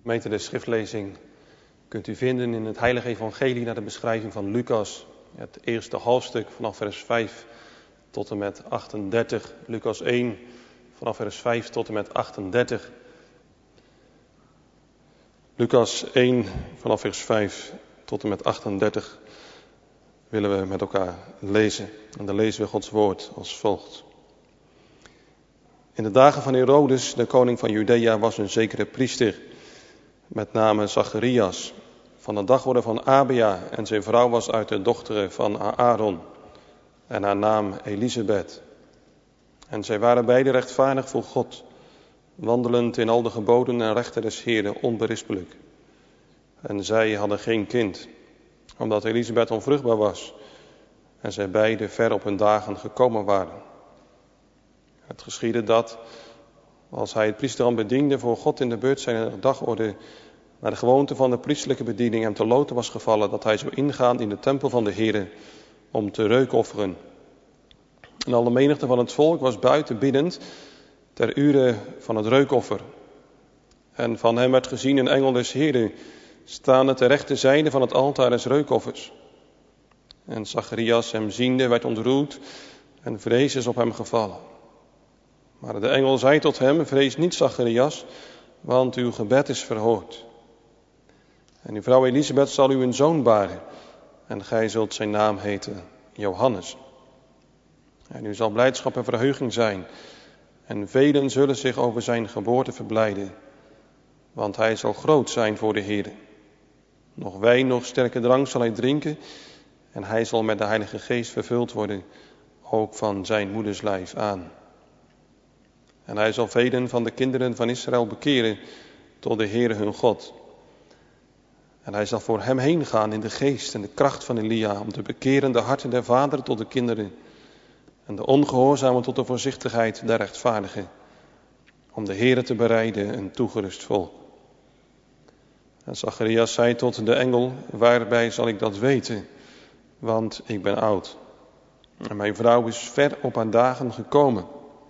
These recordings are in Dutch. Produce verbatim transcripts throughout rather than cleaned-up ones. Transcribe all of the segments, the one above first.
Gemeente, de schriftlezing kunt u vinden in het Heilige Evangelie naar de beschrijving van Lucas. Het eerste hoofdstuk vanaf vers vijf tot en met achtendertig. Lucas één vanaf vers vijf tot en met achtendertig. Lucas één vanaf vers vijf tot en met achtendertig willen we met elkaar lezen. En dan lezen we Gods woord als volgt. In de dagen van Herodes, de koning van Judea, was een zekere priester met name Zacharias, van de dagorde van Abia, en zijn vrouw was uit de dochteren van Aaron, en haar naam Elisabeth. En zij waren beide rechtvaardig voor God, wandelend in al de geboden en rechten des Heeren onberispelijk. En zij hadden geen kind, omdat Elisabeth onvruchtbaar was, en zij beide ver op hun dagen gekomen waren. Het geschiedde dat, als hij het priesterambt bediende voor God in de beurt zijn dagorde, naar de gewoonte van de priestelijke bediening hem te loten was gevallen, dat hij zou ingaan in de tempel van de Heere om te reukofferen. En al de menigte van het volk was buiten biddend ter ure van het reukoffer. En van hem werd gezien een engel des Heeren, staande ter rechterzijde van het altaar des reukoffers. En Zacharias hem ziende werd ontroerd en vrees is op hem gevallen. Maar de engel zei tot hem: vrees niet, Zacharias, want uw gebed is verhoord. En uw vrouw Elisabeth zal u een zoon baren, en gij zult zijn naam heten Johannes. En u zal blijdschap en verheuging zijn, en velen zullen zich over zijn geboorte verblijden, want hij zal groot zijn voor de Heere. Nog wijn, nog sterke drank zal hij drinken, en hij zal met de Heilige Geest vervuld worden, ook van zijn moeders lijf aan. En hij zal velen van de kinderen van Israël bekeren tot de Heere hun God. En hij zal voor hem heen gaan in de geest en de kracht van Elia, om te bekeren de harten der vaderen tot de kinderen en de ongehoorzamen tot de voorzichtigheid der rechtvaardigen, om de Heere te bereiden een toegerust volk. En Zacharias zei tot de engel: waarbij zal ik dat weten, want ik ben oud. En mijn vrouw is ver op haar dagen gekomen.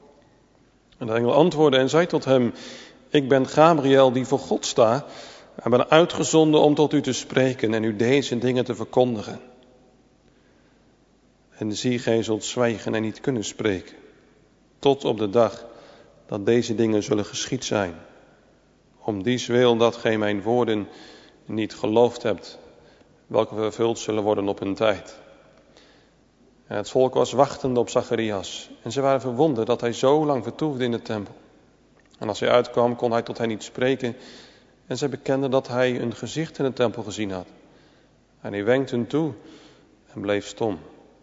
En de engel antwoordde en zei tot hem: ik ben Gabriel, die voor God sta, en ben uitgezonden om tot u te spreken en u deze dingen te verkondigen. En zie, gij zult zwijgen en niet kunnen spreken, tot op de dag dat deze dingen zullen geschied zijn. Om dies wil dat gij mijn woorden niet geloofd hebt, welke vervuld zullen worden op hun tijd. En het volk was wachtende op Zacharias, en ze waren verwonderd dat hij zo lang vertoefde in de tempel. En als hij uitkwam, kon hij tot hen niet spreken, en zij bekenden dat hij een gezicht in de tempel gezien had. En hij wenkte hen toe en bleef stom.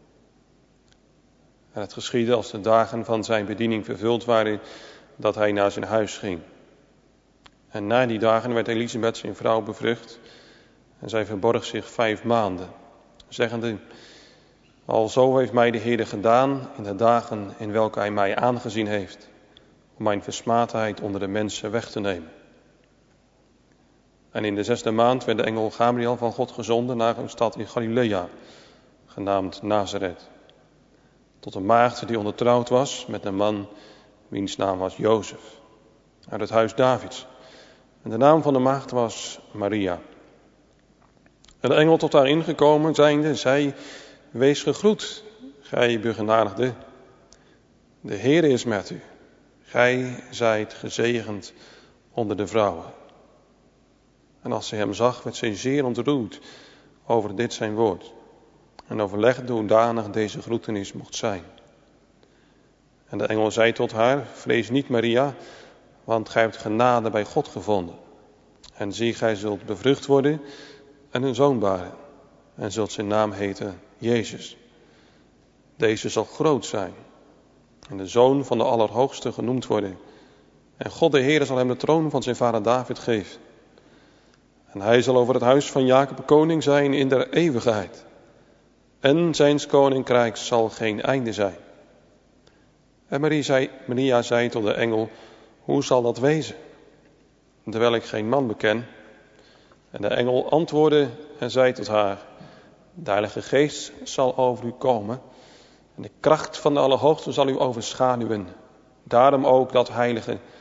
En het geschiedde, als de dagen van zijn bediening vervuld waren, dat hij naar zijn huis ging. En na die dagen werd Elisabeth zijn vrouw bevrucht, en zij verborg zich vijf maanden, zeggende: alzo heeft mij de Heere gedaan in de dagen in welke hij mij aangezien heeft, om mijn versmaadheid onder de mensen weg te nemen. En in de zesde maand werd de engel Gabriel van God gezonden naar een stad in Galilea, genaamd Nazareth, tot een maagd die ondertrouwd was met een man wiens naam was Jozef, uit het huis Davids. En de naam van de maagd was Maria. En de engel tot haar ingekomen zijnde, zei: wees gegroet, gij begenadigde. De Heere is met u. Gij zijt gezegend onder de vrouwen. En als zij hem zag, werd zij zeer ontroerd over dit zijn woord. En overlegde hoe danig deze groetenis mocht zijn. En de engel zei tot haar: vrees niet, Maria, want gij hebt genade bij God gevonden. En zie, gij zult bevrucht worden en een zoon baren. En zult zijn naam heten Jezus. Deze zal groot zijn en de zoon van de Allerhoogste genoemd worden. En God de Heere zal hem de troon van zijn vader David geven. En hij zal over het huis van Jacob koning zijn in der eeuwigheid. En zijns koninkrijks zal geen einde zijn. En Maria zei, Maria zei tot de engel: hoe zal dat wezen, terwijl ik geen man beken? En de engel antwoordde en zei tot haar: de Heilige Geest zal over u komen, en de kracht van de Allerhoogste zal u overschaduwen. Daarom ook dat heilige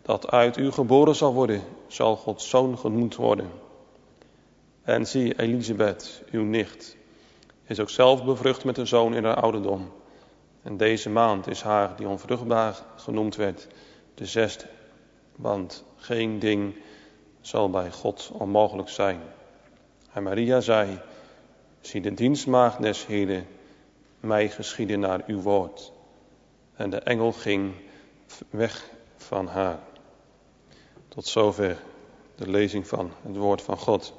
dat uit u geboren zal worden, zal Gods zoon genoemd worden. En zie, Elisabeth, uw nicht, is ook zelf bevrucht met een zoon in haar ouderdom. En deze maand is haar, die onvruchtbaar genoemd werd, de zesde. Want geen ding zal bij God onmogelijk zijn. En Maria zei, zie de dienstmaagd des Heren, mij geschieden naar uw woord. En de engel ging weg van haar. Tot zover de lezing van het woord van God.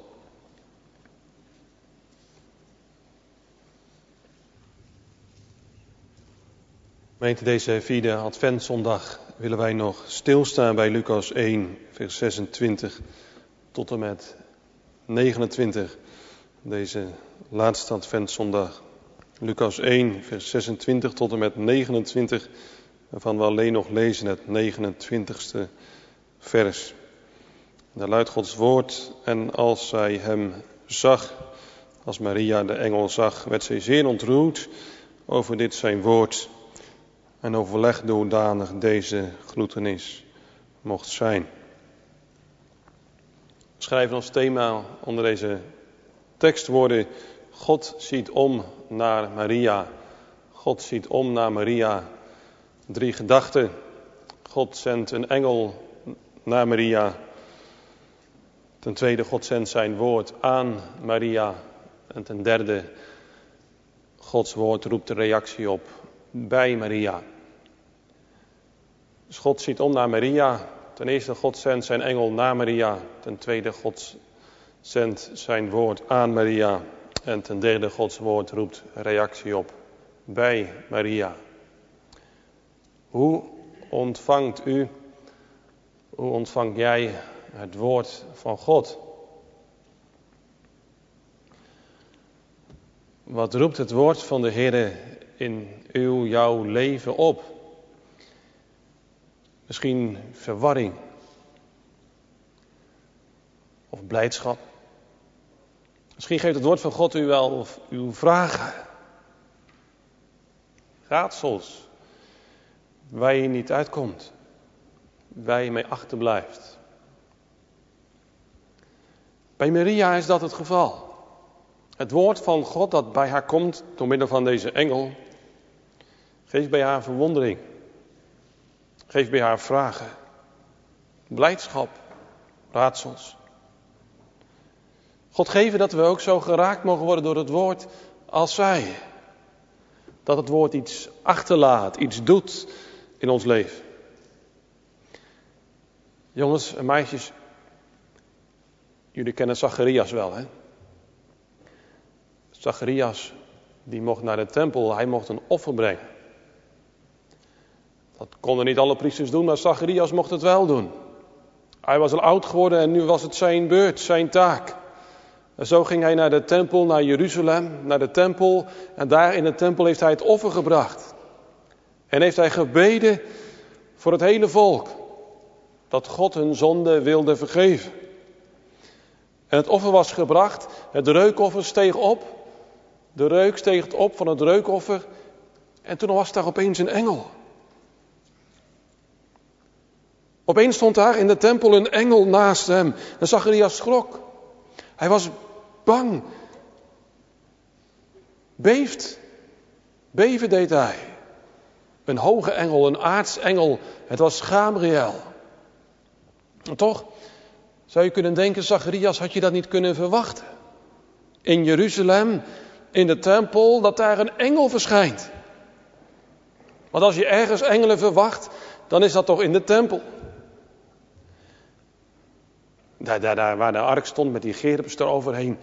Gemeente, deze vierde adventszondag willen wij nog stilstaan bij Lucas één, vers zesentwintig tot en met negenentwintig. Deze laatste adventszondag. Lucas één, vers zesentwintig tot en met negenentwintig, waarvan we alleen nog lezen het negenentwintigste vers. Daar luidt Gods woord: en als zij hem zag, als Maria de engel zag, werd zij zeer ontroerd over dit zijn woord en overlegde hoe danig deze groetenis mocht zijn. We schrijven als thema onder deze tekstwoorden: God ziet om naar Maria. God ziet om naar Maria. Drie gedachten. God zendt een engel naar Maria. Ten tweede, God zendt zijn woord aan Maria. En ten derde, Gods woord roept de reactie op bij Maria. Dus God ziet om naar Maria. Ten eerste, God zendt zijn engel naar Maria. Ten tweede, God zendt zijn woord aan Maria. En ten derde, Gods woord roept reactie op bij Maria. Hoe ontvangt u, hoe ontvang jij het woord van God? Wat roept het woord van de Heere in uw, jouw leven op? Misschien verwarring of blijdschap. Misschien geeft het woord van God u wel uw vragen, raadsels, waar je niet uitkomt, waar je mee achterblijft. Bij Maria is dat het geval. Het woord van God dat bij haar komt door middel van deze engel, geeft bij haar verwondering, geeft bij haar vragen, blijdschap, raadsels. God geven dat we ook zo geraakt mogen worden door het woord als zij. Dat het woord iets achterlaat, iets doet in ons leven. Jongens en meisjes, jullie kennen Zacharias wel, hè? Zacharias, die mocht naar de tempel, hij mocht een offer brengen. Dat konden niet alle priesters doen, maar Zacharias mocht het wel doen. Hij was al oud geworden en nu was het zijn beurt, zijn taak. En zo ging hij naar de tempel, naar Jeruzalem, naar de tempel. En daar in de tempel heeft hij het offer gebracht. En heeft hij gebeden voor het hele volk. Dat God hun zonde wilde vergeven. En het offer was gebracht. Het reukoffer steeg op. De reuk steeg op van het reukoffer. En toen was daar opeens een engel. Opeens stond daar in de tempel een engel naast hem. En Zacharias schrok. Hij was bang. Beeft. Beven deed hij. Een hoge engel, een aartsengel. Het was Gabriël. En toch zou je kunnen denken, Zacharias, had je dat niet kunnen verwachten? In Jeruzalem, in de tempel, dat daar een engel verschijnt. Want als je ergens engelen verwacht, dan is dat toch in de tempel. Daar, daar, daar waar de ark stond met die gerubs eroverheen.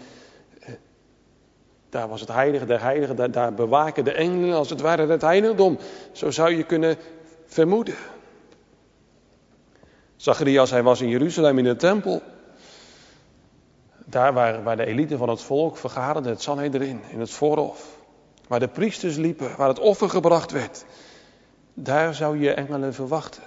Daar was het heilige der heiligen. Daar, daar bewaken de engelen als het ware het heiligdom. Zo zou je kunnen vermoeden. Zacharias, hij was in Jeruzalem in de tempel. Daar waar, waar de elite van het volk vergaderde, het Sanhedrin, in het voorhof. Waar de priesters liepen, waar het offer gebracht werd. Daar zou je engelen verwachten.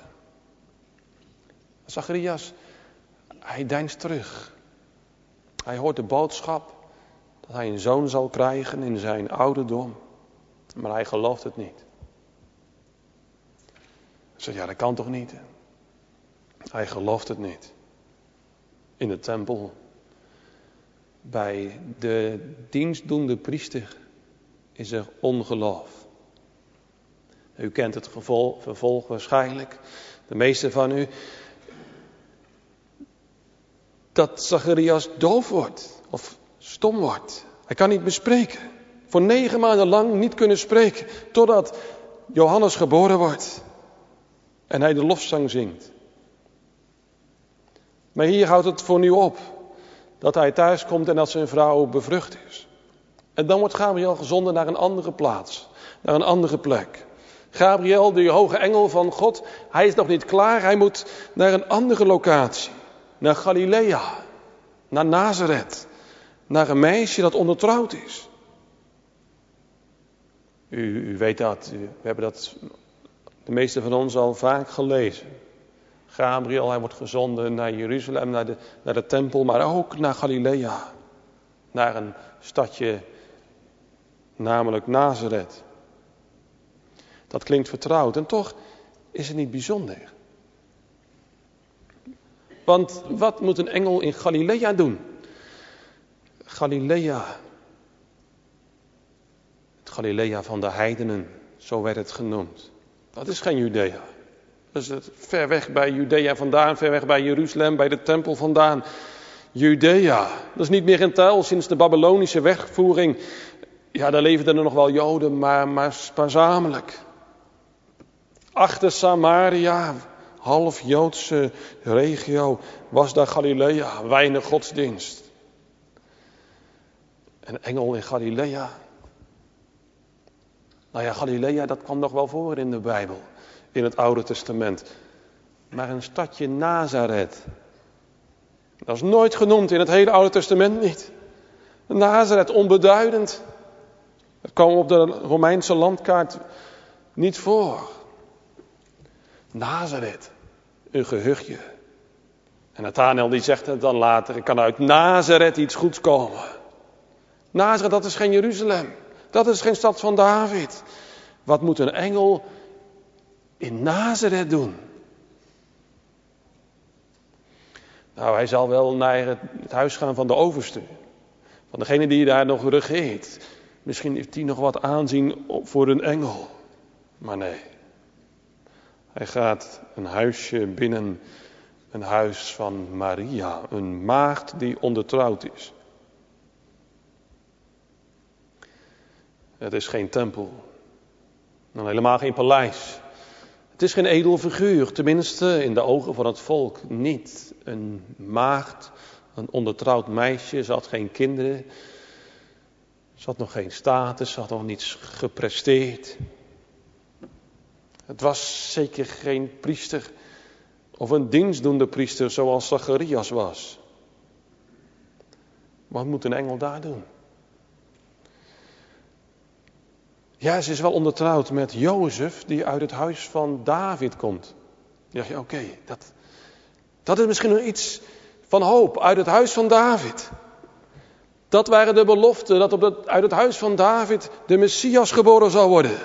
Zacharias, hij deinst terug. Hij hoort de boodschap dat hij een zoon zal krijgen in zijn ouderdom. Maar hij gelooft het niet. Hij zegt, ja, dat kan toch niet? Hij gelooft het niet. In de tempel. Bij de dienstdoende priester is er ongeloof. U kent het gevolg, vervolg waarschijnlijk. De meeste van u. Dat Zacharias doof wordt. Of stom wordt. Hij kan niet meer spreken. Voor negen maanden lang niet kunnen spreken. Totdat Johannes geboren wordt. En hij de lofzang zingt. Maar hier houdt het voor nu op. Dat hij thuis komt en dat zijn vrouw bevrucht is. En dan wordt Gabriel gezonden naar een andere plaats. Naar een andere plek. Gabriel, de hoge engel van God. Hij is nog niet klaar. Hij moet naar een andere locatie. Naar Galilea. Naar Nazareth. Naar een meisje dat ondertrouwd is. U, u weet dat. We hebben dat de meeste van ons al vaak gelezen. Gabriel, hij wordt gezonden naar Jeruzalem, naar de, naar de tempel, maar ook naar Galilea. Naar een stadje, namelijk Nazareth. Dat klinkt vertrouwd en toch is het niet bijzonder. Want wat moet een engel in Galilea doen? Galilea. Het Galilea van de heidenen, zo werd het genoemd. Dat is geen Judea. Dat is het ver weg bij Judea vandaan, ver weg bij Jeruzalem, bij de tempel vandaan. Judea, dat is niet meer in tel sinds de Babylonische wegvoering. Ja, daar leefden er nog wel Joden, maar, maar spaarzamelijk. Achter Samaria, half Joodse regio, was daar Galilea, weinig godsdienst. Een engel in Galilea. Nou ja, Galilea, dat kwam nog wel voor in de Bijbel. In het Oude Testament. Maar een stadje Nazareth. Dat is nooit genoemd in het hele Oude Testament niet. Nazareth, onbeduidend. Dat kwam op de Romeinse landkaart niet voor. Nazareth, een gehuchtje. En Nathanael die zegt het dan later, er kan uit Nazareth iets goeds komen. Nazareth, dat is geen Jeruzalem. Dat is geen stad van David. Wat moet een engel in Nazareth doen? Nou, hij zal wel naar het, het huis gaan van de overste. Van degene die daar nog regeert. Misschien heeft hij nog wat aanzien voor een engel. Maar nee. Hij gaat een huisje binnen. Een huis van Maria. Een maagd die ondertrouwd is. Het is geen tempel. En helemaal geen paleis. Het is geen edel figuur, tenminste in de ogen van het volk niet. Een maagd, een ondertrouwd meisje, ze had geen kinderen. Ze had nog geen status, ze had nog niets gepresteerd. Het was zeker geen priester of een dienstdoende priester zoals Zacharias was. Wat moet een engel daar doen? Ja, ze is wel ondertrouwd met Jozef, die uit het huis van David komt. Dan dacht je, oké, okay, dat, dat is misschien nog iets van hoop, uit het huis van David. Dat waren de beloften, dat op het, uit het huis van David de Messias geboren zou worden.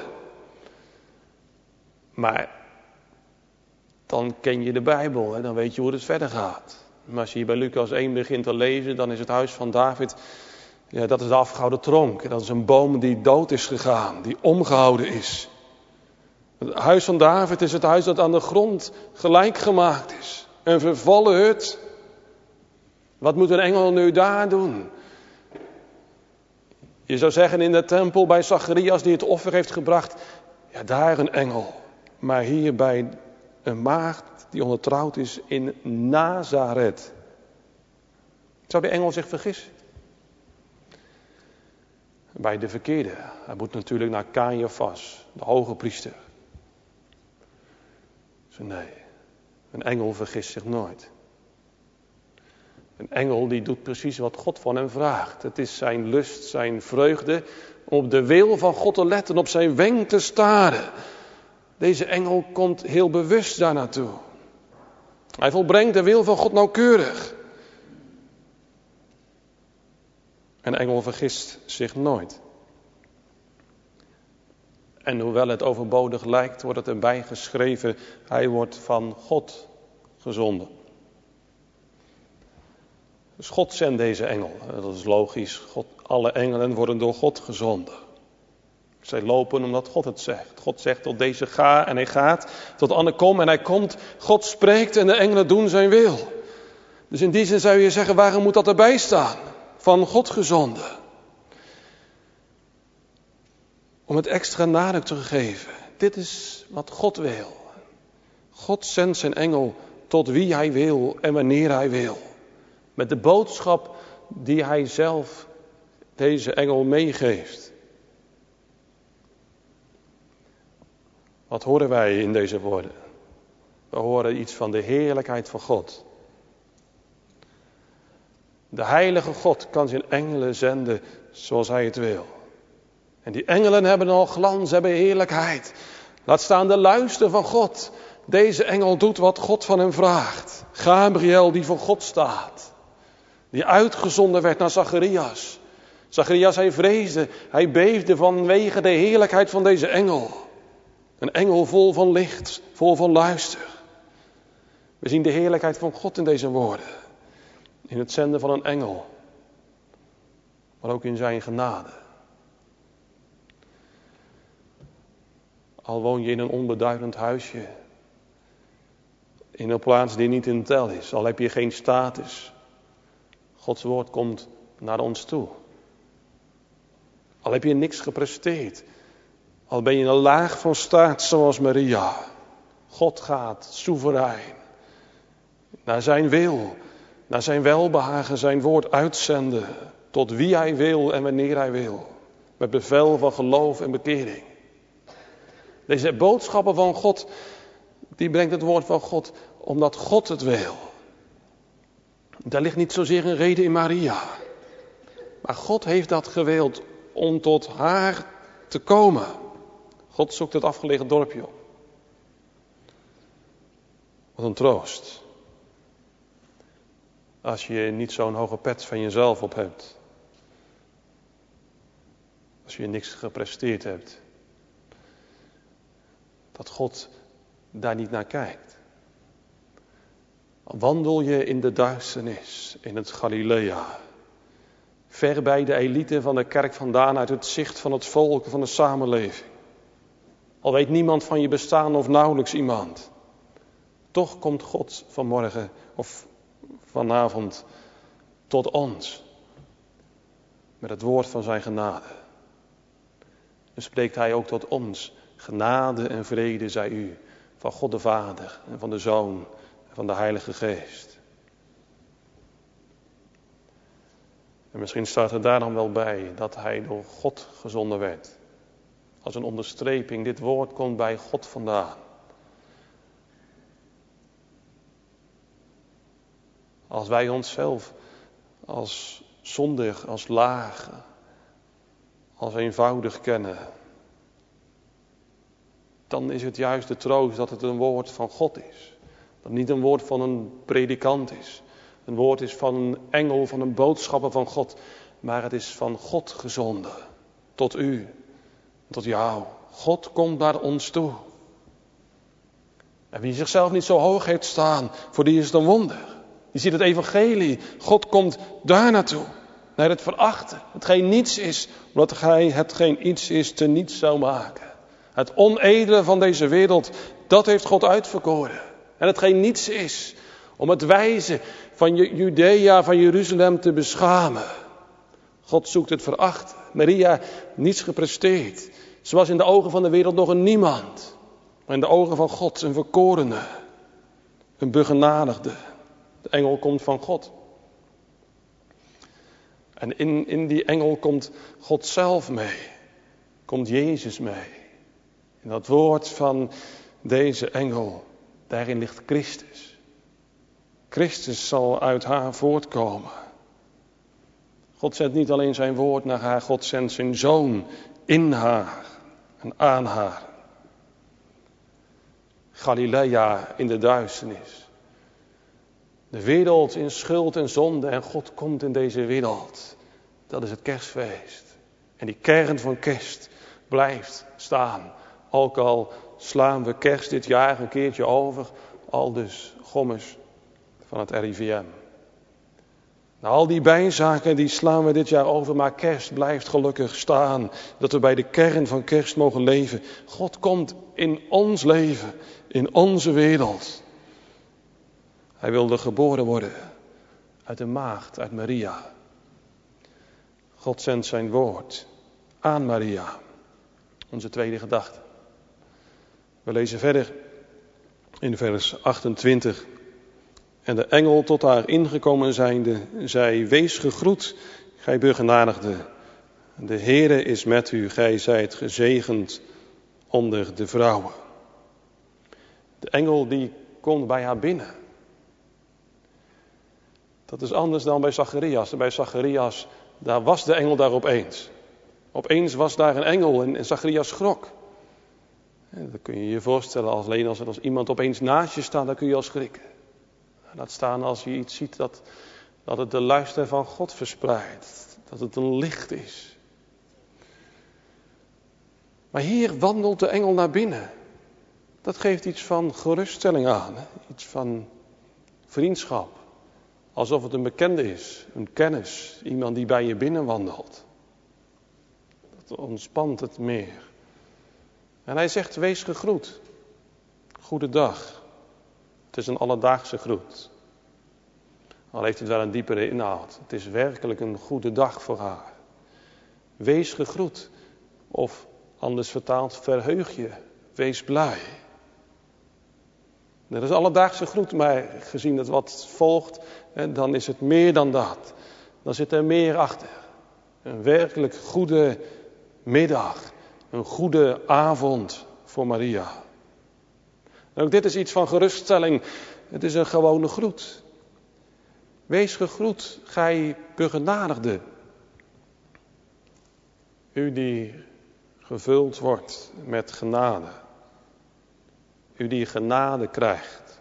Maar dan ken je de Bijbel en dan weet je hoe het verder gaat. Maar als je hier bij Lucas één begint te lezen, dan is het huis van David... Ja, dat is de afgehouden tronk. Dat is een boom die dood is gegaan, die omgehouden is. Het huis van David is het huis dat aan de grond gelijk gemaakt is. Een vervallen hut. Wat moet een engel nu daar doen? Je zou zeggen in de tempel bij Zacharias die het offer heeft gebracht. Ja, daar een engel. Maar hier bij een maagd die ondertrouwd is in Nazareth. Zou de engel zich vergissen? Bij de verkeerde. Hij moet natuurlijk naar Caiaphas, de hoge priester. Dus nee, een engel vergist zich nooit. Een engel die doet precies wat God van hem vraagt. Het is zijn lust, zijn vreugde om op de wil van God te letten, op zijn wenk te staren. Deze engel komt heel bewust daar naartoe. Hij volbrengt de wil van God nauwkeurig. Een engel vergist zich nooit. En hoewel het overbodig lijkt, wordt het erbij geschreven, hij wordt van God gezonden. Dus God zendt deze engel. Dat is logisch. God, alle engelen worden door God gezonden. Zij lopen omdat God het zegt. God zegt tot deze ga en hij gaat. Tot Anne kom en hij komt. God spreekt en de engelen doen zijn wil. Dus in die zin zou je zeggen, waarom moet dat erbij staan? Van God gezonden. Om het extra nadruk te geven. Dit is wat God wil. God zendt zijn engel tot wie hij wil en wanneer hij wil. Met de boodschap die hij zelf deze engel meegeeft. Wat horen wij in deze woorden? We horen iets van de heerlijkheid van God. De heilige God kan zijn engelen zenden zoals hij het wil. En die engelen hebben al glans, hebben heerlijkheid. Laat staan de luister van God. Deze engel doet wat God van hem vraagt. Gabriel die voor God staat. Die uitgezonden werd naar Zacharias. Zacharias, hij vreesde, hij beefde vanwege de heerlijkheid van deze engel. Een engel vol van licht, vol van luister. We zien de heerlijkheid van God in deze woorden. In het zenden van een engel. Maar ook in zijn genade. Al woon je in een onbeduidend huisje. In een plaats die niet in tel is. Al heb je geen status. Gods woord komt naar ons toe. Al heb je niks gepresteerd. Al ben je in een laag van staat zoals Maria. God gaat soeverein. Naar zijn wil. Naar zijn welbehagen zijn woord uitzenden. Tot wie hij wil en wanneer hij wil. Met bevel van geloof en bekering. Deze boodschappen van God. Die brengt het woord van God. Omdat God het wil. Daar ligt niet zozeer een reden in Maria. Maar God heeft dat gewild om tot haar te komen. God zoekt het afgelegen dorpje op. Wat een troost. Als je niet zo'n hoge pet van jezelf op hebt. Als je niks gepresteerd hebt. Dat God daar niet naar kijkt. Wandel je in de duisternis, in het Galilea. Ver bij de elite van de kerk vandaan, uit het zicht van het volk, van de samenleving. Al weet niemand van je bestaan of nauwelijks iemand. Toch komt God vanmorgen of vanavond tot ons. Met het woord van zijn genade. En spreekt hij ook tot ons. Genade en vrede zij u. Van God de Vader en van de Zoon en van de Heilige Geest. En misschien staat er daar dan wel bij dat hij door God gezonden werd. Als een onderstreping, dit woord komt bij God vandaan. Als wij onszelf als zondig, als laag, als eenvoudig kennen. Dan is het juist de troost dat het een woord van God is. Dat het niet een woord van een predikant is. Een woord is van een engel, van een boodschapper van God. Maar het is van God gezonden. Tot u, tot jou. God komt naar ons toe. En wie zichzelf niet zo hoog heeft staan, voor die is het een wonder. Je ziet het evangelie. God komt daar naartoe. Naar het verachten. Hetgeen niets is, omdat hij hetgeen iets is te niets zou maken. Het onedele van deze wereld, dat heeft God uitverkoren. En hetgeen niets is, om het wijze van Judea, van Jeruzalem te beschamen. God zoekt het verachten. Maria, niets gepresteerd. Ze was in de ogen van de wereld nog een niemand. Maar in de ogen van God een verkorene. Een begenadigde. De engel komt van God. En in, in die engel komt God zelf mee. Komt Jezus mee. In dat woord van deze engel, daarin ligt Christus. Christus zal uit haar voortkomen. God zendt niet alleen zijn woord naar haar, God zendt zijn zoon in haar en aan haar. Galilea in de duisternis. De wereld in schuld en zonde en God komt in deze wereld. Dat is het kerstfeest. En die kern van kerst blijft staan. Ook al slaan we kerst dit jaar een keertje over. Aldus Gommers van het R I V M. Nou, al die bijzaken die slaan we dit jaar over, maar kerst blijft gelukkig staan. Dat we bij de kern van kerst mogen leven. God komt in ons leven, in onze wereld. Hij wilde geboren worden uit een maagd, uit Maria. God zendt zijn woord aan Maria. Onze tweede gedachte. We lezen verder in vers achtentwintig. En de engel tot haar ingekomen zijnde, zei, wees gegroet, gij begenadigde. De Heere is met u, gij zijt gezegend onder de vrouwen. De engel die komt bij haar binnen. Dat is anders dan bij Zacharias. Bij Zacharias, daar was de engel daar opeens. Opeens was daar een engel en, en Zacharias schrok. En dat kun je je voorstellen, als, alleen als, als iemand opeens naast je staat, dan kun je al schrikken. Laat staan als je iets ziet dat, dat het de luister van God verspreidt. Dat het een licht is. Maar hier wandelt de engel naar binnen. Dat geeft iets van geruststelling aan. Hè? Iets van vriendschap. Alsof het een bekende is, een kennis. Iemand die bij je binnen wandelt. Dat ontspant het meer. En hij zegt, wees gegroet. Goedendag. Het is een alledaagse groet. Al heeft het wel een diepere inhoud. Het is werkelijk een goede dag voor haar. Wees gegroet. Of anders vertaald, verheug je. Wees blij. Dat is alledaagse groet, maar gezien het wat volgt, dan is het meer dan dat. Dan zit er meer achter. Een werkelijk goede middag. Een goede avond voor Maria. En ook dit is iets van geruststelling. Het is een gewone groet. Wees gegroet, gij begenadigde. U die gevuld wordt met genade. U die genade krijgt.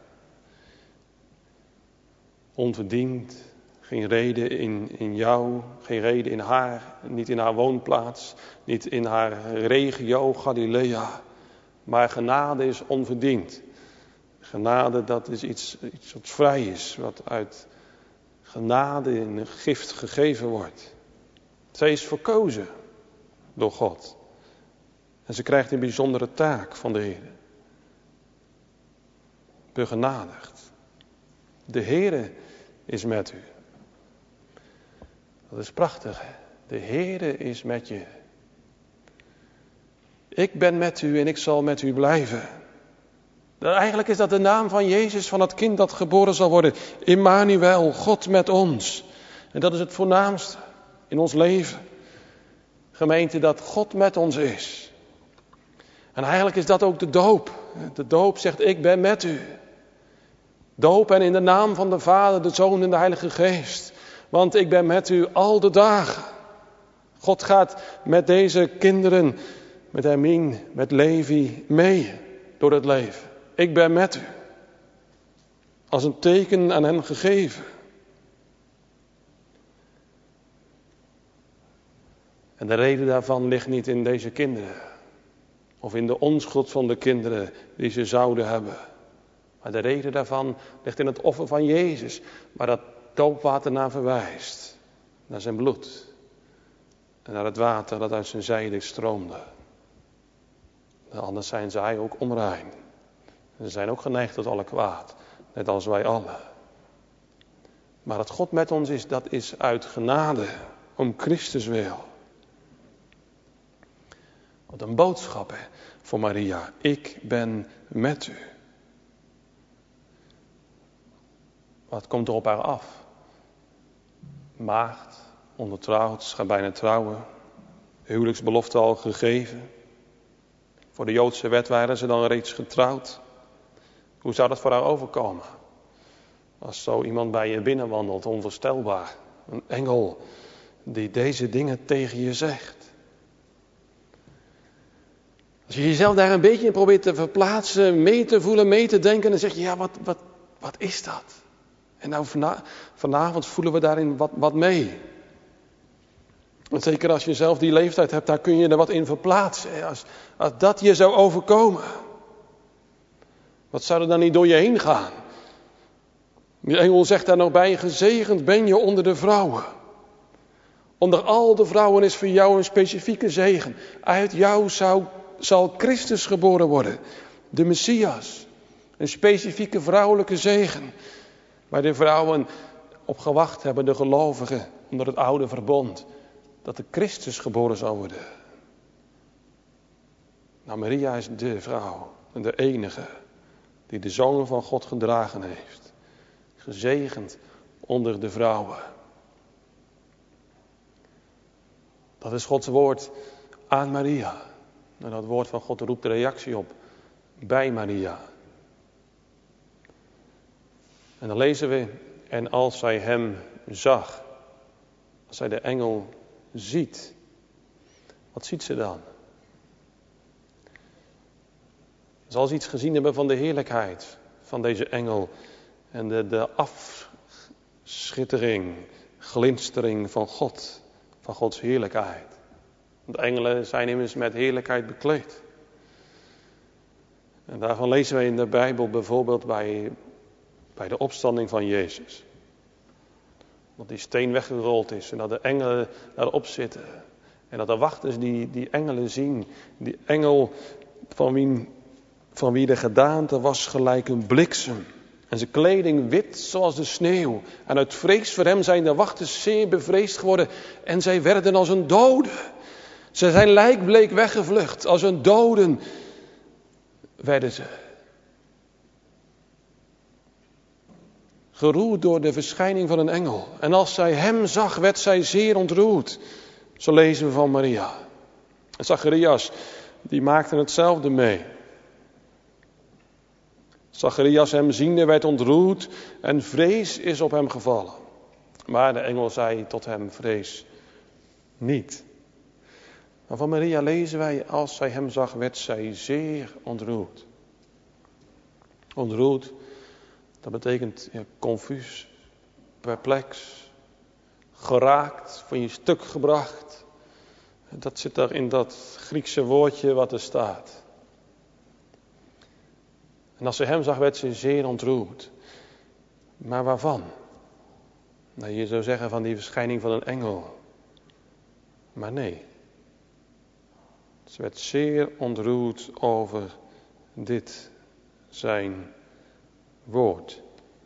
Onverdiend. Geen reden in, in jou, geen reden in haar, niet in haar woonplaats, niet in haar regio Galilea. Maar genade is onverdiend. Genade, dat is iets, iets wat vrij is, wat uit genade in een gift gegeven wordt. Zij is verkozen door God. En ze krijgt een bijzondere taak van de Heer. Begenadigd. De Heere is met u. Dat is prachtig. Hè? De Heere is met je. Ik ben met u en ik zal met u blijven. Eigenlijk is dat de naam van Jezus, van het kind dat geboren zal worden. Immanuel, God met ons. En dat is het voornaamste in ons leven. Gemeente, dat God met ons is. En eigenlijk is dat ook de doop. De doop zegt, ik ben met u. Doop en in de naam van de Vader, de Zoon en de Heilige Geest. Want ik ben met u al de dagen. God gaat met deze kinderen, met Hermine, met Levi, mee door het leven. Ik ben met u. Als een teken aan hen gegeven. En de reden daarvan ligt niet in deze kinderen. Of in de onschuld van de kinderen die ze zouden hebben. Maar de reden daarvan ligt in het offer van Jezus. Waar dat doopwater naar verwijst. Naar zijn bloed. En naar het water dat uit zijn zijde stroomde. Nou, anders zijn zij ook onrein. En ze zijn ook geneigd tot alle kwaad. Net als wij allen. Maar dat God met ons is, dat is uit genade. Om Christus wil. Wat een boodschap hè, voor Maria. Ik ben met u. Wat komt er op haar af? Maagd, ondertrouwd, ze gaat bijna trouwen. Huwelijksbelofte al gegeven. Voor de Joodse wet waren ze dan reeds getrouwd. Hoe zou dat voor haar overkomen? Als zo iemand bij je binnenwandelt, onvoorstelbaar. Een engel die deze dingen tegen je zegt. Als je jezelf daar een beetje in probeert te verplaatsen, mee te voelen, mee te denken, dan zeg je, ja, wat, wat, wat is dat? En nou vana- vanavond voelen we daarin wat, wat mee. Want zeker als je zelf die leeftijd hebt, daar kun je er wat in verplaatsen. Als, als dat je zou overkomen. Wat zou er dan niet door je heen gaan? De engel zegt daar nog bij, gezegend ben je onder de vrouwen. Onder al de vrouwen is voor jou een specifieke zegen. Uit jou zou, zal Christus geboren worden, de Messias. Een specifieke vrouwelijke zegen. Waar de vrouwen op gewacht hebben, de gelovigen, onder het oude verbond. Dat de Christus geboren zou worden. Nou, Maria is de vrouw en de enige die de Zoon van God gedragen heeft. Gezegend onder de vrouwen. Dat is Gods woord aan Maria. En dat woord van God roept de reactie op bij Maria. En dan lezen we, en als zij hem zag, als zij de engel ziet, wat ziet ze dan? Zal ze iets gezien hebben van de heerlijkheid van deze engel en de, de afschittering, glinstering van God, van Gods heerlijkheid. Want engelen zijn immers met heerlijkheid bekleed. En daarvan lezen we in de Bijbel bijvoorbeeld bij, bij de opstanding van Jezus. Dat die steen weggerold is en dat de engelen daarop zitten. En dat de wachters die, die engelen zien, die engel van wie, van wie de gedaante was gelijk een bliksem. En zijn kleding wit zoals de sneeuw. En uit vrees voor hem zijn de wachters zeer bevreesd geworden. En zij werden als een dode. Ze zijn lijkbleek weggevlucht. Als een doden werden ze. Geroerd door de verschijning van een engel. En als zij hem zag, werd zij zeer ontroerd. Zo lezen we van Maria. En Zacharias, die maakte hetzelfde mee. Zacharias hem ziende werd ontroerd en vrees is op hem gevallen. Maar de engel zei tot hem, vrees niet. Maar van Maria lezen wij, als zij hem zag, werd zij zeer ontroerd. Ontroerd, dat betekent ja, confuus, perplex, geraakt, van je stuk gebracht. Dat zit daar in dat Griekse woordje wat er staat. En als ze hem zag, werd ze zeer ontroerd. Maar waarvan? Nou, je zou zeggen van die verschijning van een engel. Maar nee. Ze werd zeer ontroerd over dit zijn woord.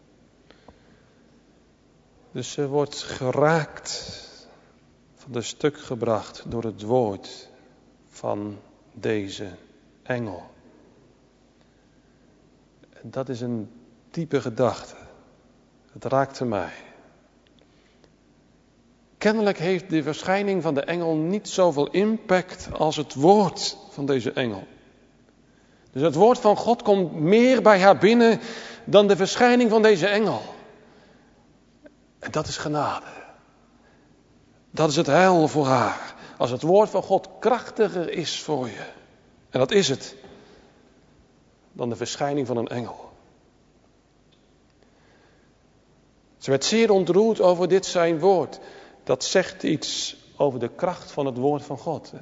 Dus ze wordt geraakt, van de stuk gebracht door het woord van deze engel. Dat is een diepe gedachte. Het raakte mij. Kennelijk heeft de verschijning van de engel niet zoveel impact als het woord van deze engel. Dus het woord van God komt meer bij haar binnen dan de verschijning van deze engel. En dat is genade. Dat is het heil voor haar. Als het woord van God krachtiger is voor je. En dat is het. Dan de verschijning van een engel. Ze werd zeer ontroerd over dit zijn woord. Dat zegt iets over de kracht van het woord van God.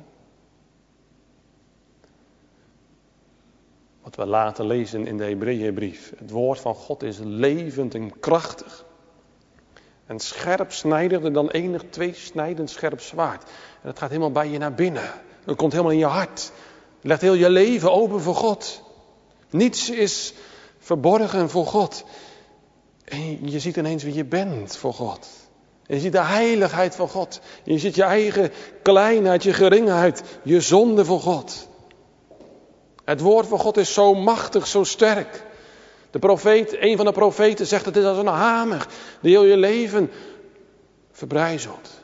Wat we later lezen in de Hebreeënbrief. Het woord van God is levend en krachtig. En scherp snijder dan enig tweesnijdend scherp zwaard. En dat gaat helemaal bij je naar binnen. Dat komt helemaal in je hart. Je legt heel je leven open voor God. Niets is verborgen voor God. En je ziet ineens wie je bent voor God. En je ziet de heiligheid van God. En je ziet je eigen kleinheid, je geringheid, je zonde voor God. Het woord van God is zo machtig, zo sterk. De profeet, een van de profeten zegt het is als een hamer die heel je leven verbrijzelt.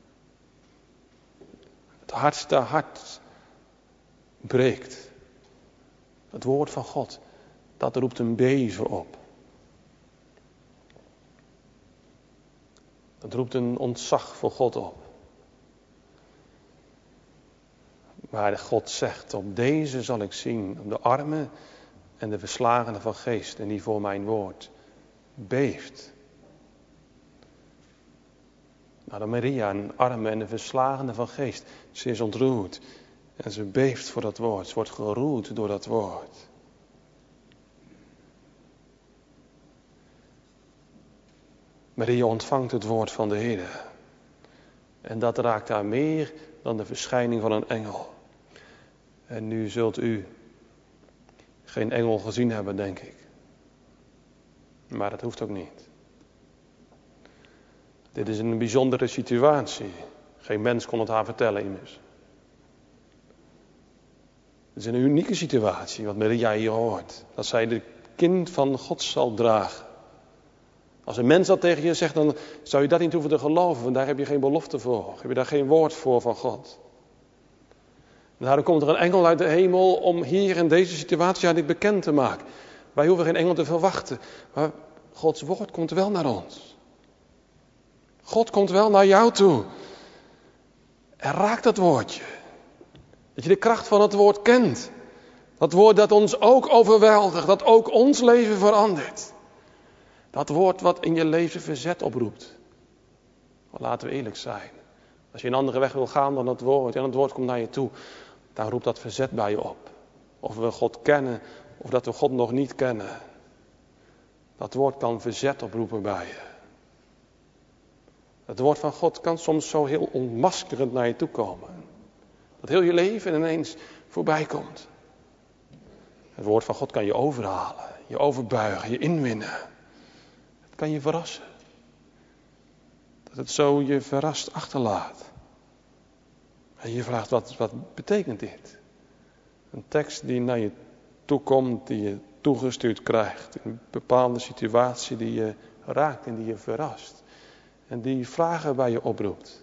Het hardste hart breekt. Het woord van God, dat roept een beven op. Dat roept een ontzag voor God op. Maar God zegt, op deze zal ik zien, op de armen en de verslagenen van geest, en die voor mijn woord beeft. Nou, de Maria, een arme en de verslagene van geest, ze is ontroerd. En ze beeft voor dat woord, ze wordt geroerd door dat woord. Maria ontvangt het woord van de Heer. En dat raakt haar meer dan de verschijning van een engel. En nu zult u geen engel gezien hebben, denk ik. Maar dat hoeft ook niet. Dit is een bijzondere situatie. Geen mens kon het haar vertellen immers. Het is een unieke situatie wat Maria hier hoort. Dat zij de kind van God zal dragen. Als een mens dat tegen je zegt, dan zou je dat niet hoeven te geloven. Want daar heb je geen belofte voor. Heb je daar geen woord voor van God. En daarom komt er een engel uit de hemel om hier in deze situatie aan dit bekend te maken. Wij hoeven geen engel te verwachten. Maar Gods woord komt wel naar ons. God komt wel naar jou toe. En raakt dat woordje. Dat je de kracht van het woord kent. Dat woord dat ons ook overweldigt. Dat ook ons leven verandert. Dat woord wat in je leven verzet oproept. Maar laten we eerlijk zijn. Als je een andere weg wil gaan dan het woord. En het woord komt naar je toe. Dan roept dat verzet bij je op. Of we God kennen. Of dat we God nog niet kennen. Dat woord kan verzet oproepen bij je. Het woord van God kan soms zo heel onmaskerend naar je toe komen. Dat heel je leven ineens voorbij komt. Het woord van God kan je overhalen. Je overbuigen. Je inwinnen. Het kan je verrassen. Dat het zo je verrast achterlaat. En je vraagt, wat, wat betekent dit? Een tekst die naar je toe komt, die je toegestuurd krijgt. In een bepaalde situatie die je raakt en die je verrast. En die vragen bij je oproept.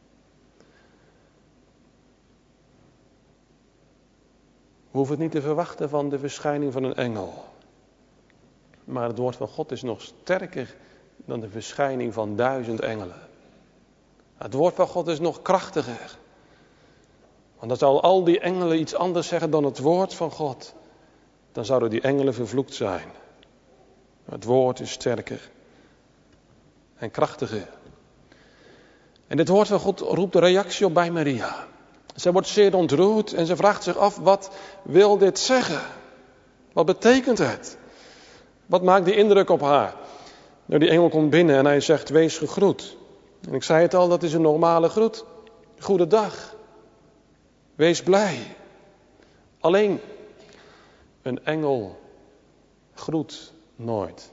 We hoeven het niet te verwachten van de verschijning van een engel. Maar het woord van God is nog sterker dan de verschijning van duizend engelen. Het woord van God is nog krachtiger. Want dan zal al die engelen iets anders zeggen dan het woord van God. Dan zouden die engelen vervloekt zijn. Het woord is sterker en krachtiger. En dit woord van God roept de reactie op bij Maria. Zij wordt zeer ontroerd en ze vraagt zich af, wat wil dit zeggen? Wat betekent het? Wat maakt die indruk op haar? Nou, die engel komt binnen en hij zegt, wees gegroet. En ik zei het al, dat is een normale groet. Goedendag. Wees blij. Alleen, een engel groet nooit.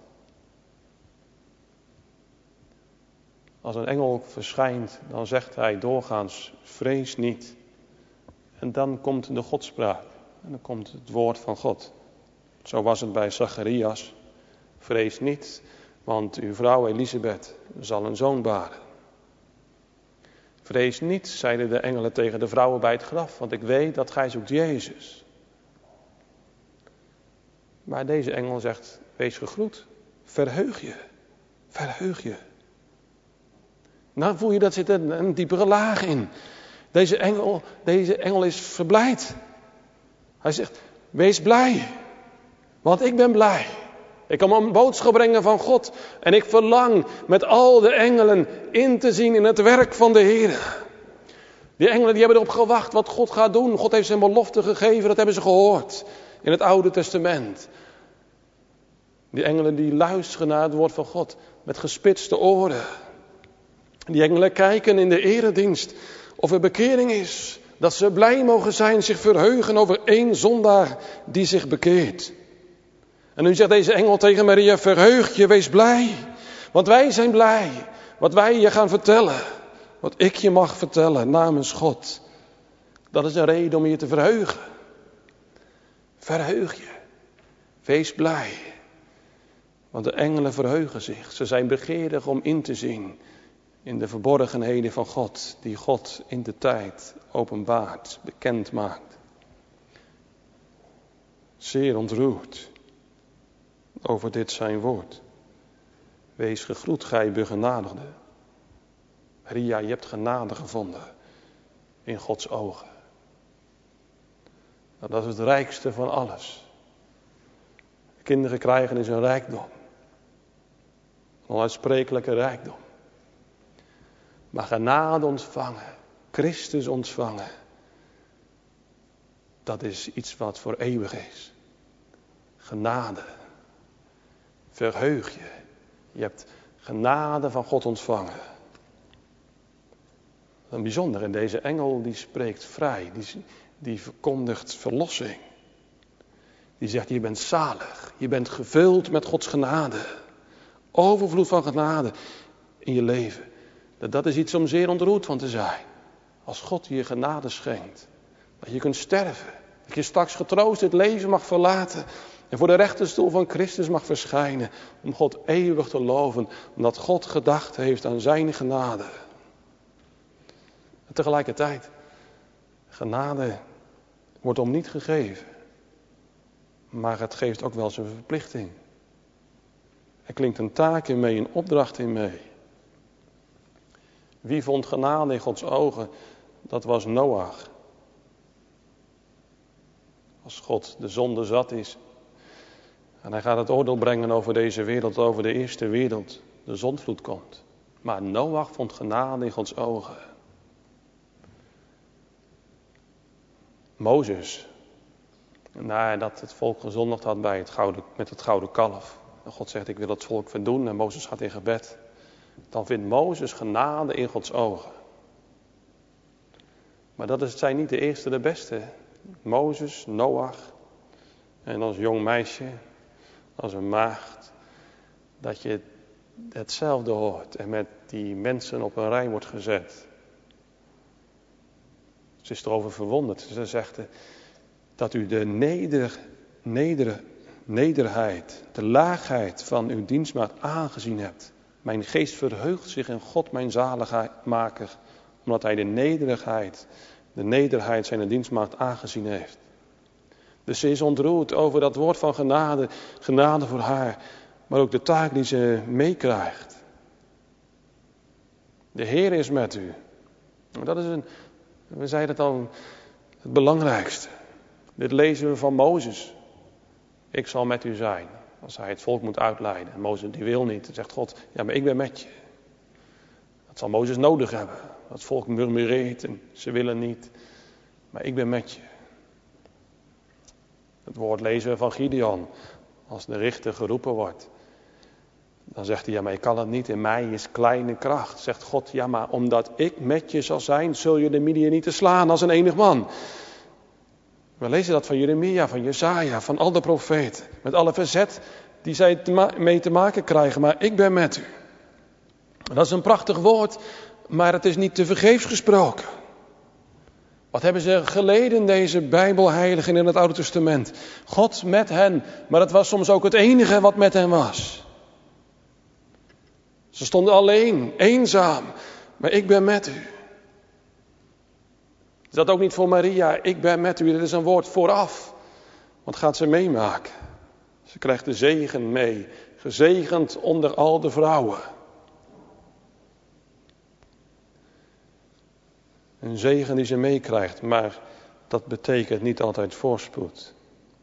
Als een engel verschijnt, dan zegt hij doorgaans, vrees niet. En dan komt de godspraak. En dan komt het woord van God. Zo was het bij Zacharias. Vrees niet, want uw vrouw Elisabeth zal een zoon baren. Vrees niet, zeiden de engelen tegen de vrouwen bij het graf, want ik weet dat gij zoekt Jezus. Maar deze engel zegt, wees gegroet, verheug je, verheug je. Nou voel je, dat zit een, een diepere laag in. Deze engel, deze engel is verblijd. Hij zegt, wees blij, want ik ben blij. Ik kan een boodschap brengen van God. En ik verlang met al de engelen in te zien in het werk van de Heer. Die engelen die hebben erop gewacht wat God gaat doen. God heeft zijn belofte gegeven, dat hebben ze gehoord. In het Oude Testament. Die engelen die luisteren naar het woord van God. Met gespitste oren. Die engelen kijken in de eredienst of er bekering is. Dat ze blij mogen zijn, zich verheugen over één zondaar die zich bekeert. En nu zegt deze engel tegen Maria, verheug je, wees blij. Want wij zijn blij, wat wij je gaan vertellen. Wat ik je mag vertellen namens God. Dat is een reden om je te verheugen. Verheug je, wees blij. Want de engelen verheugen zich. Ze zijn begeerig om in te zien in de verborgenheden van God. Die God in de tijd openbaart, bekend maakt. Zeer ontroerd over dit zijn woord. Wees gegroet, gij begenadigde. Maria, je hebt genade gevonden in Gods ogen. Nou, dat is het rijkste van alles. Kinderen krijgen is een rijkdom. Een onuitsprekelijke rijkdom. Maar genade ontvangen, Christus ontvangen, dat is iets wat voor eeuwig is. Genade. Verheug je. Je hebt genade van God ontvangen. Een bijzonder, en deze engel die spreekt vrij, die, die verkondigt verlossing. Die zegt, je bent zalig, je bent gevuld met Gods genade. Overvloed van genade in je leven. Dat, dat is iets om zeer ontroerd van te zijn. Als God je genade schenkt. Dat je kunt sterven. Dat je straks getroost het leven mag verlaten. En voor de rechterstoel van Christus mag verschijnen. Om God eeuwig te loven. Omdat God gedacht heeft aan zijn genade. En tegelijkertijd. Genade wordt om niet gegeven. Maar het geeft ook wel zijn verplichting. Er klinkt een taak in mee, een opdracht in mee. Wie vond genade in Gods ogen? Dat was Noach. Als God de zonde zat is. En hij gaat het oordeel brengen over deze wereld, over de eerste wereld. De zondvloed komt. Maar Noach vond genade in Gods ogen. Mozes. Nadat het volk gezondigd had bij het gouden, met het gouden kalf. En God zegt, ik wil het volk verdoen. En Mozes gaat in gebed. Dan vindt Mozes genade in Gods ogen. Maar dat is, zijn niet de eerste, de beste. Mozes, Noach. En als jong meisje, als een maagd. Dat je hetzelfde hoort. En met die mensen op een rij wordt gezet. Ze is erover verwonderd. Ze zegt dat u de neder, neder, nederheid, de laagheid van uw dienstmaagd aangezien hebt. Mijn geest verheugt zich in God, mijn zaligmaker, omdat hij de nederigheid, de nederheid zijn dienstmaagd aangezien heeft. Dus ze is ontroerd over dat woord van genade, genade voor haar, maar ook de taak die ze meekrijgt. De Heer is met u. Dat is een, we zeiden het al, het belangrijkste. Dit lezen we van Mozes. Ik zal met u zijn. Als hij het volk moet uitleiden. En Mozes die wil niet. Dan zegt God, ja maar ik ben met je. Dat zal Mozes nodig hebben. Het volk murmureert en ze willen niet. Maar ik ben met je. Het woord lezen we van Gideon. Als de richter geroepen wordt. Dan zegt hij, ja maar ik kan het niet. In mij is kleine kracht. Zegt God, ja maar omdat ik met je zal zijn. Zul je de Midianieten slaan als een enig man. We lezen dat van Jeremia, van Jesaja, van al de profeten. Met alle verzet die zij te ma- mee te maken krijgen. Maar ik ben met u. En dat is een prachtig woord. Maar het is niet te vergeefs gesproken. Wat hebben ze geleden, deze Bijbelheiligen in het Oude Testament? God met hen. Maar het was soms ook het enige wat met hen was. Ze stonden alleen, eenzaam. Maar ik ben met u. Is dat ook niet voor Maria? Ik ben met u. Dit is een woord vooraf. Wat gaat ze meemaken? Ze krijgt de zegen mee. Gezegend onder al de vrouwen. Een zegen die ze meekrijgt. Maar dat betekent niet altijd voorspoed.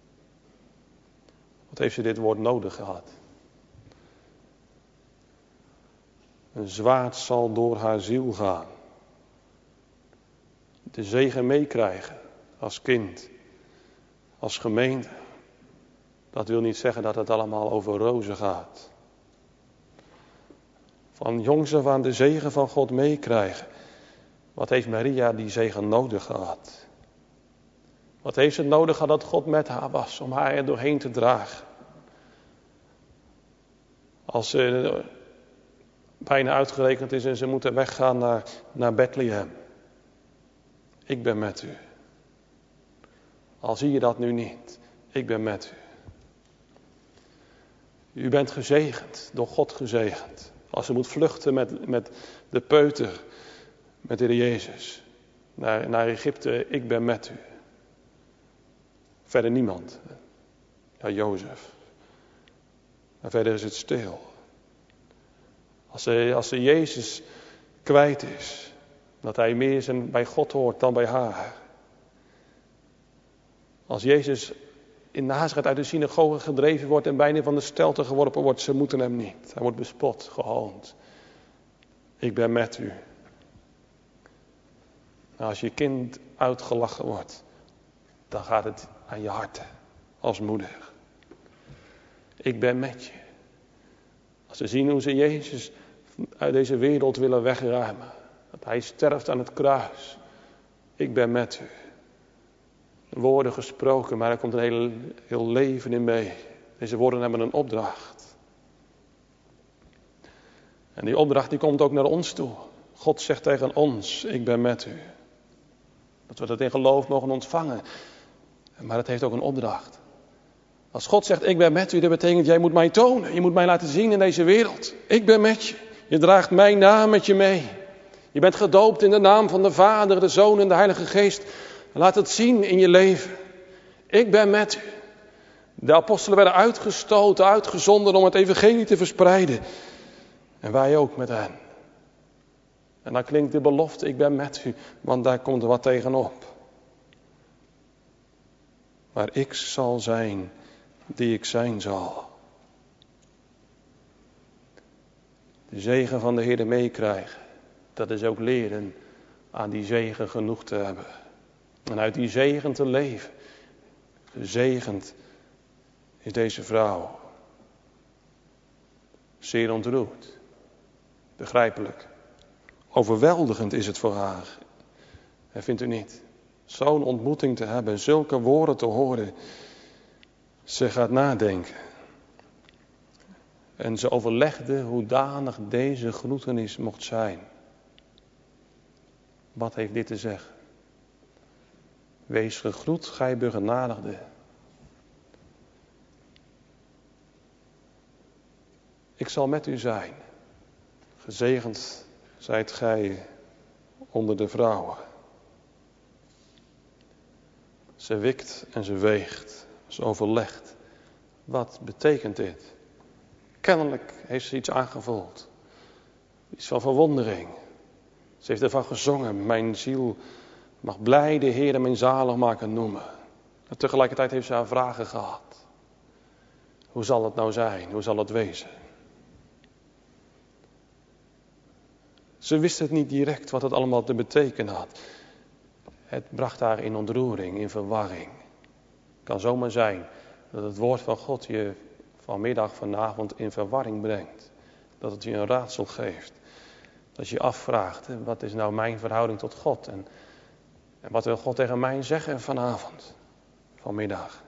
Wat heeft ze dit woord nodig gehad? Een zwaard zal door haar ziel gaan. De zegen meekrijgen als kind, als gemeente. Dat wil niet zeggen dat het allemaal over rozen gaat. Van jongs af aan de zegen van God meekrijgen. Wat heeft Maria die zegen nodig gehad? Wat heeft ze nodig gehad dat God met haar was om haar er doorheen te dragen? Als ze bijna uitgerekend is en ze moeten weggaan naar, naar Bethlehem. Ik ben met u. Al zie je dat nu niet. Ik ben met u. U bent gezegend, door God gezegend. Als u moet vluchten met, met de peuter, met de Heer Jezus. Naar, naar Egypte, ik ben met u. Verder niemand. Ja, Jozef. Maar verder is het stil. Als ze, als ze Jezus kwijt is. Dat hij meer zijn bij God hoort dan bij haar. Als Jezus in Nazareth uit de synagoge gedreven wordt en bijna van de stelte geworpen wordt, ze moeten hem niet. Hij wordt bespot, gehoond. Ik ben met u. Nou, als je kind uitgelachen wordt, dan gaat het aan je hart als moeder. Ik ben met je. Als ze zien hoe ze Jezus uit deze wereld willen wegruimen. Dat hij sterft aan het kruis. Ik ben met u. Woorden gesproken, maar er komt een heel, heel leven in mee. Deze woorden hebben een opdracht. En die opdracht die komt ook naar ons toe. God zegt tegen ons, ik ben met u. Dat we dat in geloof mogen ontvangen. Maar het heeft ook een opdracht. Als God zegt, ik ben met u, dat betekent, jij moet mij tonen. Je moet mij laten zien in deze wereld. Ik ben met je. Je draagt mijn naam met je mee. Je bent gedoopt in de naam van de Vader, de Zoon en de Heilige Geest. Laat het zien in je leven. Ik ben met u. De apostelen werden uitgestoten, uitgezonden om het evangelie te verspreiden. En wij ook met hen. En dan klinkt de belofte, ik ben met u, want daar komt er wat tegenop. Maar ik zal zijn die ik zijn zal. De zegen van de Heer meekrijgen, dat is ook leren aan die zegen genoeg te hebben. En uit die zegen te leven. Gezegend is deze vrouw. Zeer ontroerd. Begrijpelijk. Overweldigend is het voor haar. En vindt u niet? Zo'n ontmoeting te hebben, zulke woorden te horen. Ze gaat nadenken. En ze overlegde hoedanig deze groetenis mocht zijn. Wat heeft dit te zeggen? Wees gegroet, gij begenadigde. Ik zal met u zijn. Gezegend zijt gij onder de vrouwen. Ze wikt en ze weegt. Ze overlegt. Wat betekent dit? Kennelijk heeft ze iets aangevoeld. Iets van verwondering. Ze heeft ervan gezongen. Mijn ziel mag blij de Heer mijn zaligmaker noemen. En tegelijkertijd heeft ze haar vragen gehad. Hoe zal het nou zijn? Hoe zal het wezen? Ze wist het niet direct wat het allemaal te betekenen had. Het bracht haar in ontroering, in verwarring. Het kan zomaar zijn dat het woord van God je vanmiddag, vanavond in verwarring brengt. Dat het je een raadsel geeft. Dat je je afvraagt, hè, wat is nou mijn verhouding tot God? En, en wat wil God tegen mij zeggen vanavond, vanmiddag?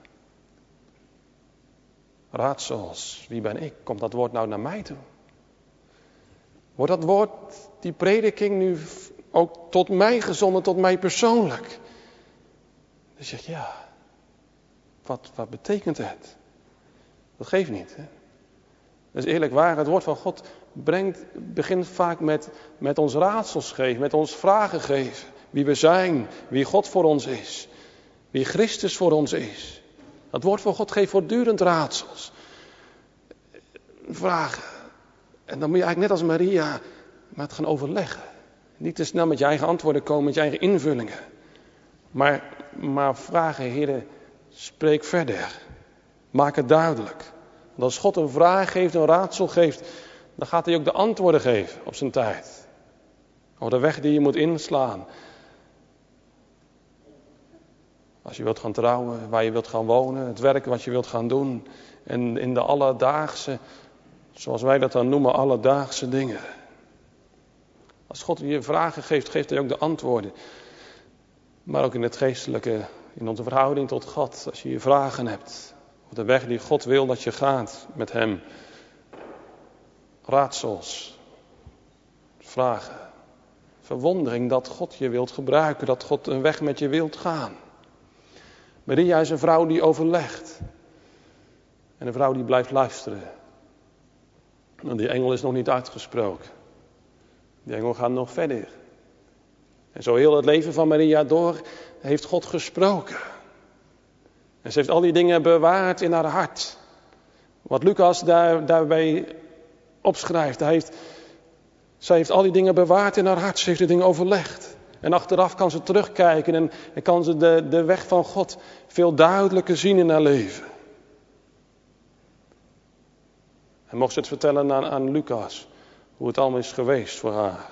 Raadsels, wie ben ik? Komt dat woord nou naar mij toe? Wordt dat woord, die prediking nu ook tot mij gezonden, tot mij persoonlijk? Dan zeg je, ja, wat, wat betekent het? Dat geeft niet. Hè? Dat is eerlijk waar, het woord van God brengt, begint vaak met, met ons raadsels geven, met ons vragen geven. Wie we zijn, wie God voor ons is, wie Christus voor ons is. Het woord van God geeft voortdurend raadsels. Vragen. En dan moet je eigenlijk net als Maria maar het gaan overleggen. Niet te snel met je eigen antwoorden komen, met je eigen invullingen. Maar, maar vragen, Heer, spreek verder. Maak het duidelijk. Want als God een vraag geeft, een raadsel geeft, dan gaat hij ook de antwoorden geven op zijn tijd. Over de weg die je moet inslaan. Als je wilt gaan trouwen, waar je wilt gaan wonen, het werk wat je wilt gaan doen. En in de alledaagse, zoals wij dat dan noemen, alledaagse dingen. Als God je vragen geeft, geeft hij ook de antwoorden. Maar ook in het geestelijke, in onze verhouding tot God. Als je je vragen hebt, op de weg die God wil dat je gaat met hem. Raadsels, vragen, verwondering dat God je wilt gebruiken, dat God een weg met je wilt gaan. Maria is een vrouw die overlegt. En een vrouw die blijft luisteren. En die engel is nog niet uitgesproken. Die engel gaat nog verder. En zo heel het leven van Maria door heeft God gesproken. En ze heeft al die dingen bewaard in haar hart. Wat Lucas daar, daarbij opschrijft. Hij heeft, zij heeft al die dingen bewaard in haar hart. Ze heeft die dingen overlegd. En achteraf kan ze terugkijken en, en kan ze de, de weg van God veel duidelijker zien in haar leven. En mocht ze het vertellen aan, aan Lucas, hoe het allemaal is geweest voor haar.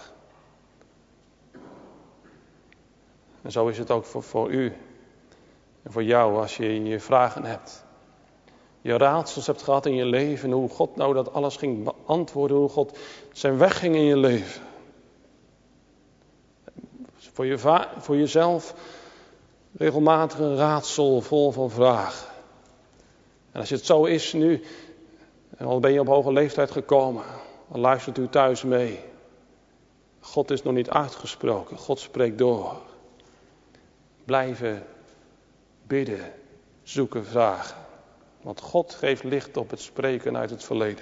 En zo is het ook voor, voor u en voor jou als je je vragen hebt. je raadsels hebt gehad in je leven. Hoe God nou dat alles ging beantwoorden. Hoe God zijn weg ging in je leven. Voor, je va- voor jezelf regelmatig een raadsel vol van vragen. En als het zo is nu, en al ben je op hoge leeftijd gekomen, dan luistert u thuis mee. God is nog niet uitgesproken, God spreekt door. Blijven bidden, zoeken, vragen. Want God geeft licht op het spreken uit het verleden.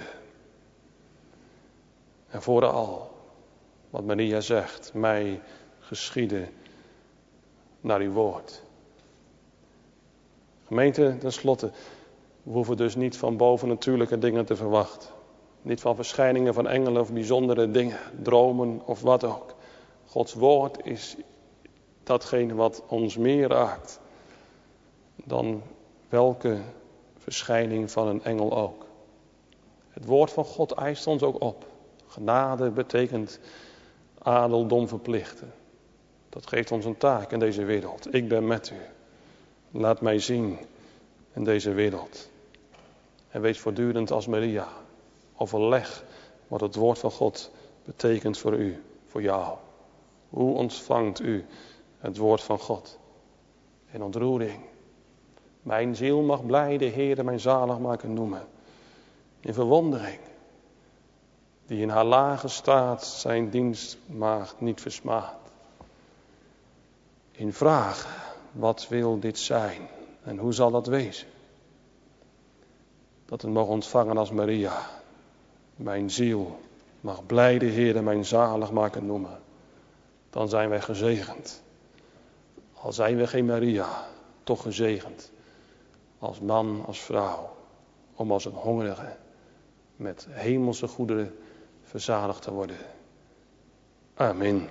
En vooral, wat Maria zegt, mij geschieden naar uw woord. Gemeente, tenslotte, we hoeven dus niet van bovennatuurlijke dingen te verwachten. Niet van verschijningen van engelen of bijzondere dingen, dromen of wat ook. Gods woord is datgene wat ons meer raakt dan welke verschijning van een engel ook. Het woord van God eist ons ook op. Genade betekent adeldom verplichten. Dat geeft ons een taak in deze wereld. Ik ben met u. Laat mij zien in deze wereld. En wees voortdurend als Maria. Overleg wat het woord van God betekent voor u, voor jou. Hoe ontvangt u het woord van God? In ontroering. Mijn ziel mag blij de Heere mijn zaligmaker noemen. In verwondering. Die in haar lage staat zijn dienstmaagd niet versmaadt. In vraag, wat wil dit zijn en hoe zal dat wezen? Dat het mogen ontvangen als Maria. Mijn ziel mag blij de Heere mijn zaligmaker noemen. Dan zijn wij gezegend. Al zijn we geen Maria, toch gezegend. Als man, als vrouw. Om als een hongerige met hemelse goederen verzadigd te worden. Amen.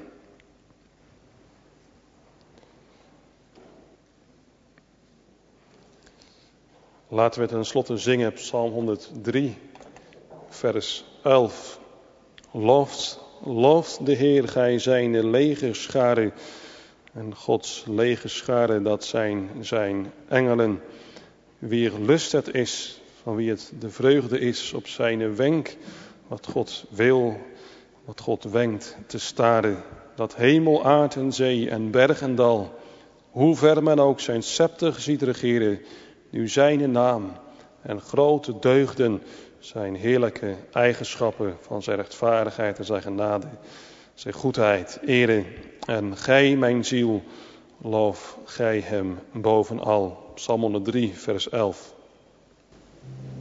Laten we ten slotte zingen Psalm honderddrie, vers elf. Looft, looft de Heer, gij zijne legerscharen. En Gods legerscharen, dat zijn zijn engelen. Wie er lust het is, van wie het de vreugde is op zijn wenk. Wat God wil, wat God wenkt te staren. Dat hemel, aard en zee en berg en dal. Hoe ver men ook zijn scepter ziet regeren. Nu zijn naam en grote deugden, zijn heerlijke eigenschappen van zijn rechtvaardigheid en zijn genade, zijn goedheid, ere. En gij, mijn ziel, loof gij hem bovenal. Psalm honderddrie, vers elf.